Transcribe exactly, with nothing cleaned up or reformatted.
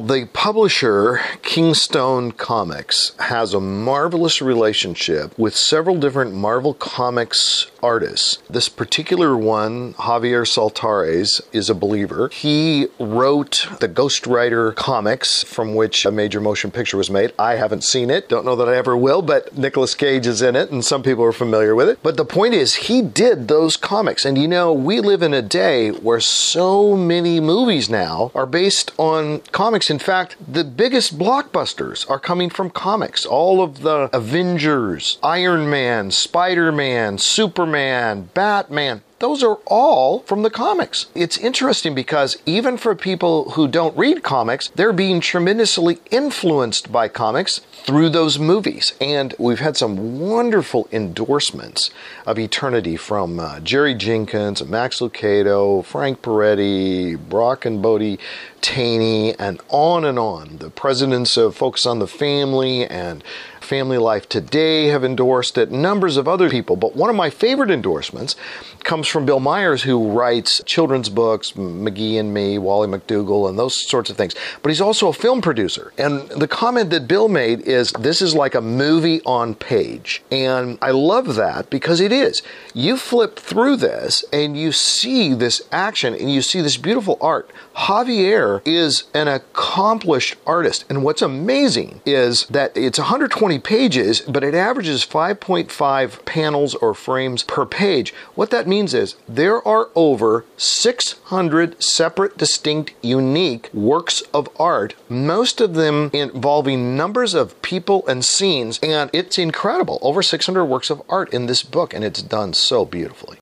The publisher, Kingstone Comics, has a marvelous relationship with several different Marvel Comics artists. This particular one, Javier Saltares, is a believer. He wrote the Ghost Rider comics, from which a major motion picture was made. I haven't seen it. Don't know that I ever will, but Nicolas Cage is in it, and some people are familiar with it. But the point is, he did those comics. And you know, we live in a day where so many movies now are based on comics. In fact, the biggest blockbusters are coming from comics. All of the Avengers, Iron Man, Spider-Man, Superman, Batman, those are all from the comics. It's interesting because even for people who don't read comics, they're being tremendously influenced by comics through those movies. And we've had some wonderful endorsements of Eternity from uh, Jerry Jenkins, Max Lucado, Frank Peretti, Brock and Bodie Taney, and on and on. The presidents of Focus on the Family and Family Life Today have endorsed it, numbers of other people. But one of my favorite endorsements comes from Bill Myers, who writes children's books, McGee and Me, Wally McDougall, and those sorts of things. But he's also a film producer. And the comment that Bill made is, this is like a movie on page. And I love that because it is. You flip through this and you see this action and you see this beautiful art. Javier is an accomplished artist. And what's amazing is that it's one hundred twenty pages, but it averages five point five panels or frames per page. What that means is there are over six hundred separate, distinct, unique works of art, most of them involving numbers of people and scenes, and it's incredible. Over six hundred works of art in this book, and it's done so beautifully.